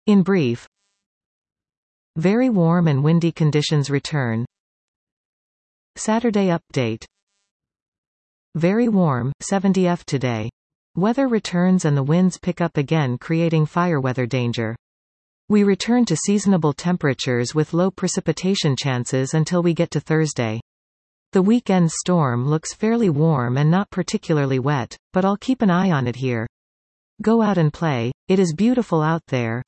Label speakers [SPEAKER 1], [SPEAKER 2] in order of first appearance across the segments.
[SPEAKER 1] In brief, very warm and windy conditions return. Saturday update. Very warm, 70°F today. Weather returns and the winds pick up again, creating fire weather danger. We return to seasonable temperatures with low precipitation chances until we get to Thursday. The weekend storm looks fairly warm and not particularly wet, but I'll keep an eye on it here. Go out and play, it is beautiful out there.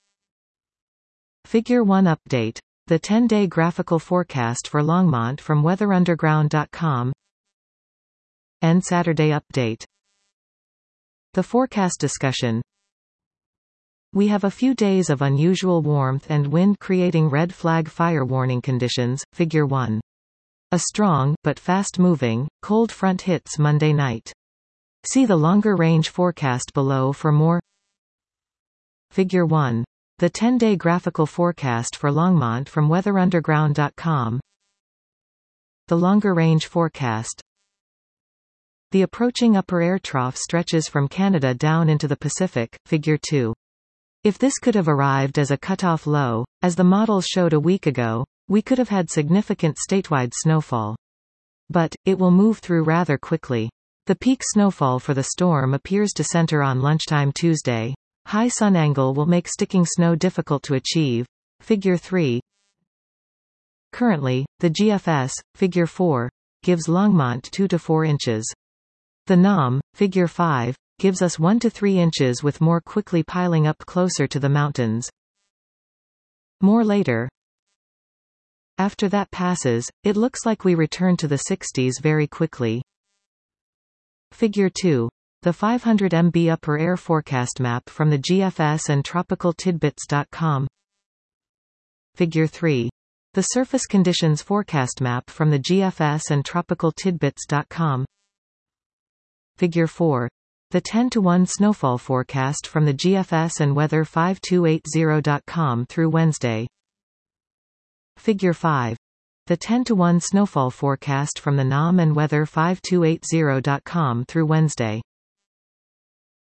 [SPEAKER 1] Figure 1 update. The 10-day graphical forecast for Longmont from weatherunderground.com. And Saturday update. The forecast discussion. We have a few days of unusual warmth and wind creating red flag fire warning conditions, Figure 1. A strong, but fast-moving, cold front hits Monday night. See the longer-range forecast below for more. Figure 1. The 10-day graphical forecast for Longmont from weatherunderground.com. The longer-range forecast. The approaching upper air trough stretches from Canada down into the Pacific, Figure 2. If this could have arrived as a cutoff low, as the models showed a week ago, we could have had significant statewide snowfall. But, it will move through rather quickly. The peak snowfall for the storm appears to center on lunchtime Tuesday. High sun angle will make sticking snow difficult to achieve. Figure 3. Currently, the GFS, Figure 4, gives Longmont 2 to 4 inches. The NOM, Figure 5, gives us 1 to 3 inches with more quickly piling up closer to the mountains. More later. After that passes, it looks like we return to the 60s very quickly. Figure 2. The 500 MB upper air forecast map from the GFS and tropicaltidbits.com. Figure 3. The surface conditions forecast map from the GFS and tropicaltidbits.com. Figure 4. The 10-to-1 snowfall forecast from the GFS and weather5280.com through Wednesday. Figure 5. The 10-to-1 snowfall forecast from the NOM and weather5280.com through Wednesday.